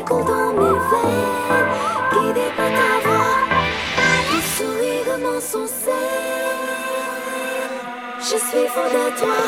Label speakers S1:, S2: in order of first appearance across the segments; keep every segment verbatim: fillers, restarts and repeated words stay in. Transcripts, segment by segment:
S1: coule dans mes veines, guidée par ta voix. Ton sourire m'insensé, je suis fou de toi.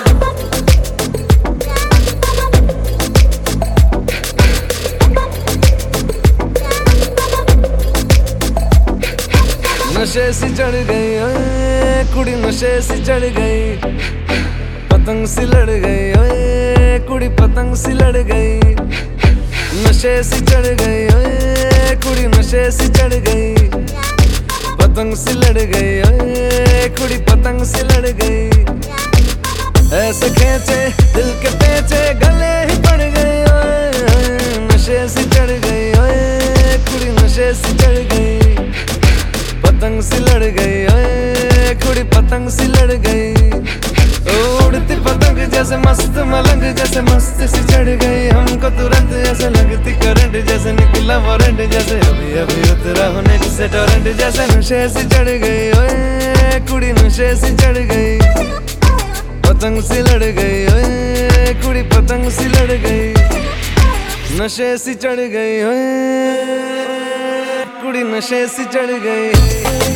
S2: नशे सी चढ़ गई ओए कुड़ी, नशे सी चढ़ गई, पतंग सी लड़ गई ओए कुड़ी, पतंग सी लड़ गई। नशे सी चढ़ गई ओए कुड़ी, नशे सी चढ़ गई, पतंग सी लड़ गई ओए कुड़ी, पतंग सी लड़ गई। ऐसे खींचे दिल के पेचे, गले ही पड़ गई ओए। नशे सी चढ़ गई ओए कुड़ी, नशे सी चढ़ गई, पतंग सी लड़ गई ओए कुड़ी, पतंग सी लड़ गई। उड़ती पतंग जैसे मस्त मलंग, जैसे मस्त सी चढ़ गई हमको तुरंत, ऐसे लगती करंट, जैसे निकला वारंट, जैसे अभी अभी उतरा होने से टोरेंट। जैसे नशे सी चढ़ गई ओए कुड़ी, नशे सी चढ़ गई, पतंग सी लड़ गई ओए कुड़ी, पतंग सी लड़ गई। नशे सी चढ़ गई ओए कुड़ी, नशे सी चढ़ गई।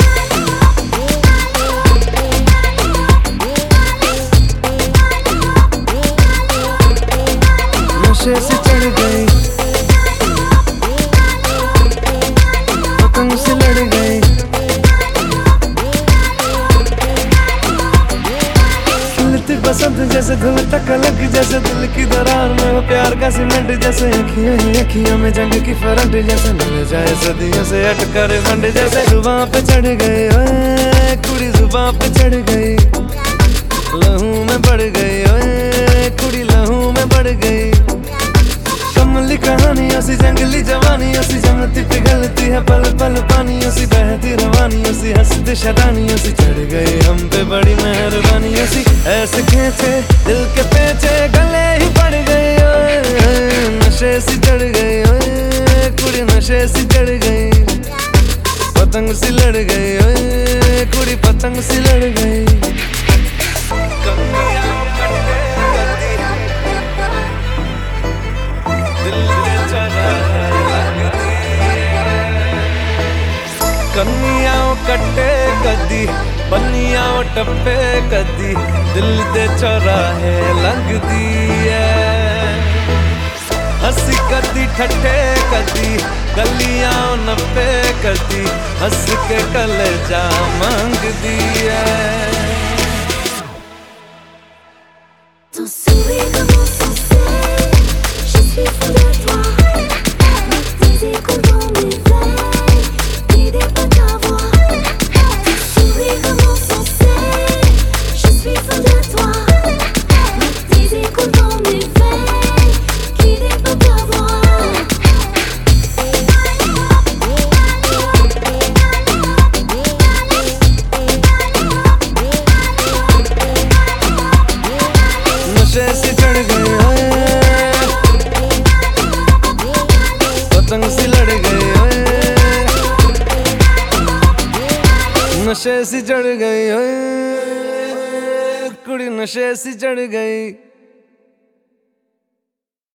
S2: नशे सी चढ़ गई, पतंग सी लड़ गई। खिलती बसंत जैसे धुल तक अलग, जैसे दिल की दरार में वो प्यार का सीमेंट, जैसे अखियों ही अखियों में जंग की फरंट, जैसे मिल जाए सदियों से अटकर बंड। जैसे जुबां पे चढ़ गई ओए कुड़ी, जुबां पे चढ़ गई, लहू में बढ़ गई ओए कुड़ी, लहू में बढ़ गई। कमली कहानियों सी, जंगली जवानियों सी, जमती पिघलती है पल पल पानियों सी, बहती रवानियों सी, हंसती शरानियों सी, चढ़ गई हम पे बड़ी मेहरबानियों सी। ऐसे खींचे दिल के पेचे, गले ही पड़ गई ओए। नशे सी चढ़ गई ओए कुड़ी, नशे सी चढ़ गई, पतंग सी लड़ गई ओए कुड़ी, पतंग सी लड़ गई। कन्नियाओ कट्टे कदी, बन्नियाओ टप्पे कदी, दिल दे चौराहे लंघदी है। हंसी कदी ठट्ठे कदी, गलियां नप्पे कदी, हंस के कलेजा मांगदी है।
S1: Ton sourire m'insensé, je suis fou de toi. Tes échos dans mes veines, guidés par ta voix. Ton sourire m'insensé, je suis fou de toi. Tes échos dans mes veines, guidés par ta voix.
S2: नशे सी चढ़ गई ओए, पतंग सी लड़ गई ओए। नशे सी चढ़ गई ओए कुड़ी, नशे सी चढ़ गई।